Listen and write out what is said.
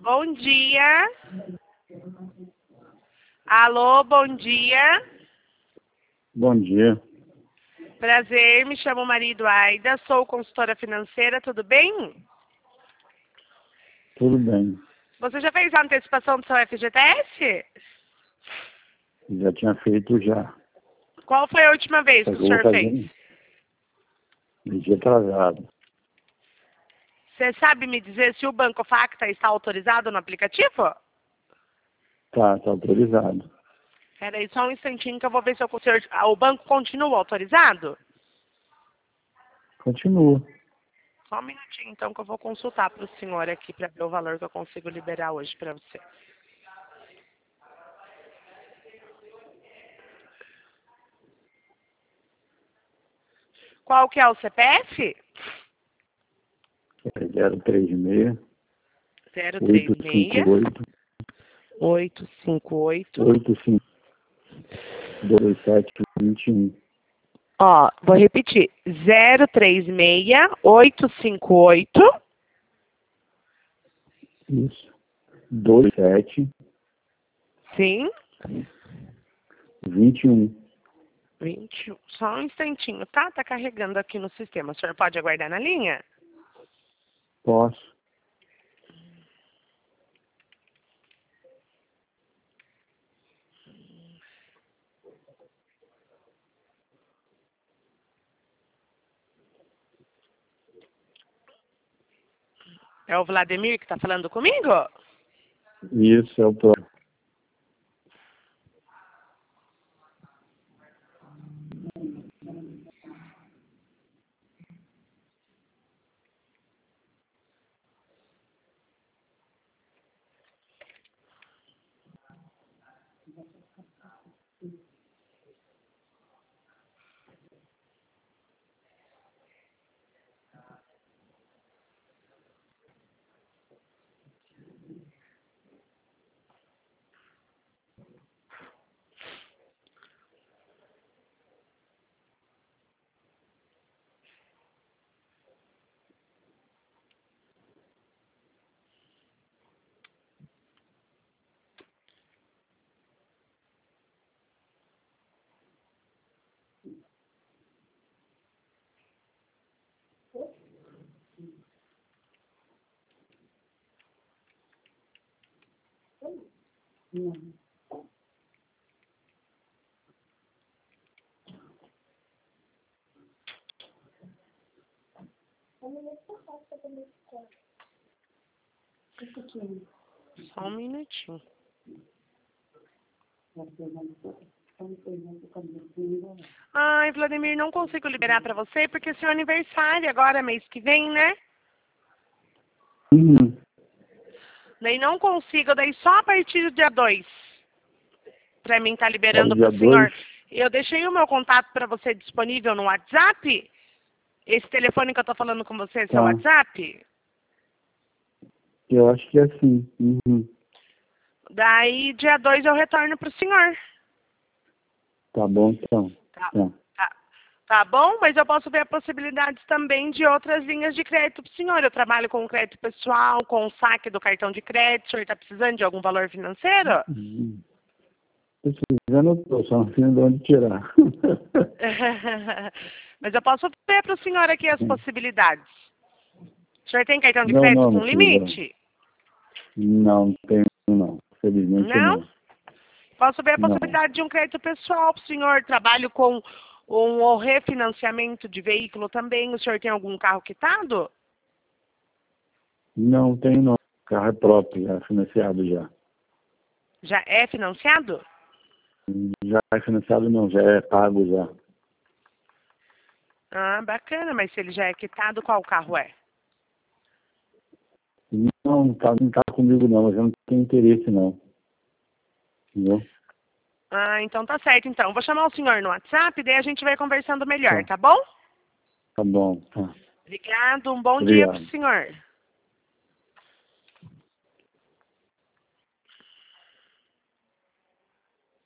Bom dia. Alô, bom dia. Bom dia. Prazer, me chamo Maria Eduarda, sou consultora financeira, tudo bem? Tudo bem. Você já fez a antecipação do seu FGTS? Já tinha feito já. Qual foi a última vez que Só o que eu vou senhor fazer fez? um dia atrasado. Você sabe me dizer se o Banco Facta está autorizado no aplicativo? Tá autorizado. Espera aí só um instantinho que eu vou ver se o banco continua autorizado. Continua. Só um minutinho então que eu vou consultar para o senhor aqui para ver o valor que eu consigo liberar hoje para você. Qual que é o CPF? É 036 036 858 85 2721. Ó, vou repetir. 036 858 Isso. 27 Sim. 21. 21. Só um instantinho, tá? Tá carregando aqui no sistema. O senhor pode aguardar na linha? Posso. É o Vladimir que tá falando comigo? Isso é o próprio. Só um minutinho. Ai, Vladimir, não consigo liberar para você porque é seu aniversário agora, mês que vem, né? Uhum. Daí não consigo, daí só a partir do dia 2. Para mim estar Só liberando no para dia o senhor. 2. Eu deixei o meu contato para você disponível no WhatsApp. Esse telefone que eu tô falando com você é seu Tá. WhatsApp? Eu acho que é assim. Uhum. Daí, dia 2 eu retorno para o senhor. Tá bom, então. Tá, Tá. tá bom? Mas eu posso ver a possibilidade também de outras linhas de crédito para o senhor. Eu trabalho com crédito pessoal, com o saque do cartão de crédito. O senhor está precisando de algum valor financeiro? Uhum. Precisando, eu tô, só não sei de onde tirar. Mas eu posso ver para o senhor aqui as possibilidades. O senhor tem cartão de Não, crédito não, com minha filha. limite? Não tenho, não. Felizmente Não? não. Posso ver a Não. possibilidade de um crédito pessoal para o senhor. Trabalho com um refinanciamento de veículo também. O senhor tem algum carro quitado? Não tenho, não. O carro é próprio, já é financiado já. Já é financiado? Já é financiado não, já é pago já. Ah, bacana. Mas se ele já é quitado, qual carro é? Não tá comigo não, mas eu não tenho interesse não. Entendeu? Ah, então tá certo. Então, vou chamar o senhor no WhatsApp, daí a gente vai conversando melhor, Tá, tá bom? tá bom. Tá. Obrigado. Um bom dia para Obrigado. o senhor.